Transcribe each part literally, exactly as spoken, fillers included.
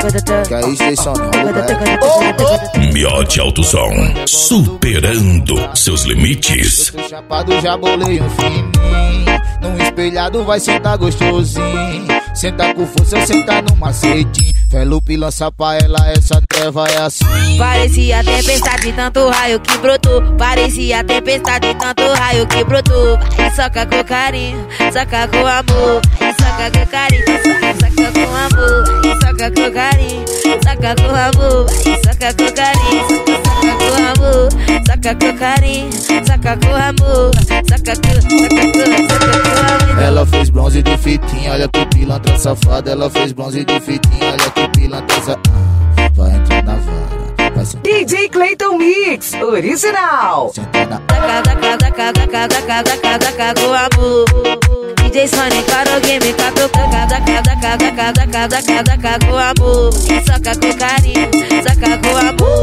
Que é isso, Jason? Miote Alto Som, superando seus limites. Eu tô chapado, já bolei um fininho. Num espelhado vai sentar gostosinho. Senta com força, senta no macetinho. Felupe lança pra ela, essa treva é assim. Parecia tempestade, tanto raio que brotou. Parecia tempestade, tanto raio que brotou. Vai, soca com carinho, soca com amor. Vai, soca com carinho, soca com amor. Vai, soca com carinho, soca com amor. Vai, soca com carinho, soca com amor. Soca com carinho, soca com amor. Soca com, soca com, soca com amor. Ela fez bronze de fitinha, olha que pilantra safada. Ela fez bronze de fitinha, olha que pilantra safada. Ah, vai entrar na vara, vai sentar. D J Clayton Mix, original. Sentar na... Daca, daca, daca, daca, daca, daca com amor. D J Sonic para o game, catou. Daca, daca, daca, daca, daca, daca, daca com amor. Soca com carinho, soca com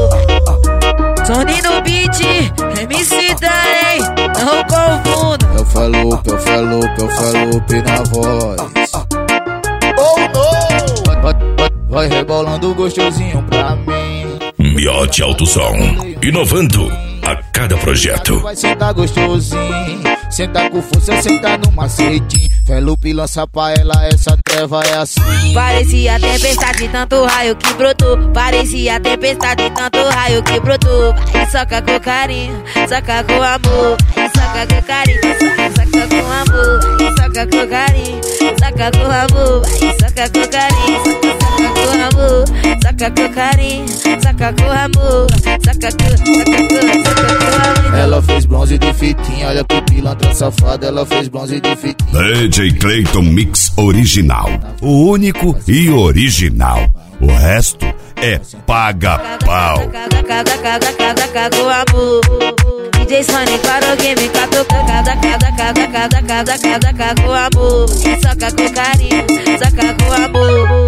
amor. Sony no beat, M C Dane, não confunda. Eu falo, eu falo, eu falo na voz. Oh no! Vai, vai, vai rebolando gostosinho pra mim. Miote Alto Som, inovando a cada projeto. Vai sentar gostosinho. Senta com força, senta no macetinho. Felupe lança pra ela, essa treva é assim. Parecia tempestade, tanto raio que brotou. Parecia tempestade, tanto raio que brotou. Vai, soca com carinho, soca com amor. Vai, soca com carinho, soca com amor. Vai, soca com carinho, soca com amor. Vai, soca com carinho, soca com amor. Soca com carinho, soca com amor. Soca com, soca com, soca com amor. Ela fez bronze de fitinha, olha que pilantra safada. Ela fez bronze de fitinha. D J Clayton Mix original, o único e original. O resto é paga-pau. Daca, daca, daca, daca com amor. D J Sonic para o game, catou. Daca, daca, daca, daca, daca, daca com amor. Soca com carinho, soca com amor.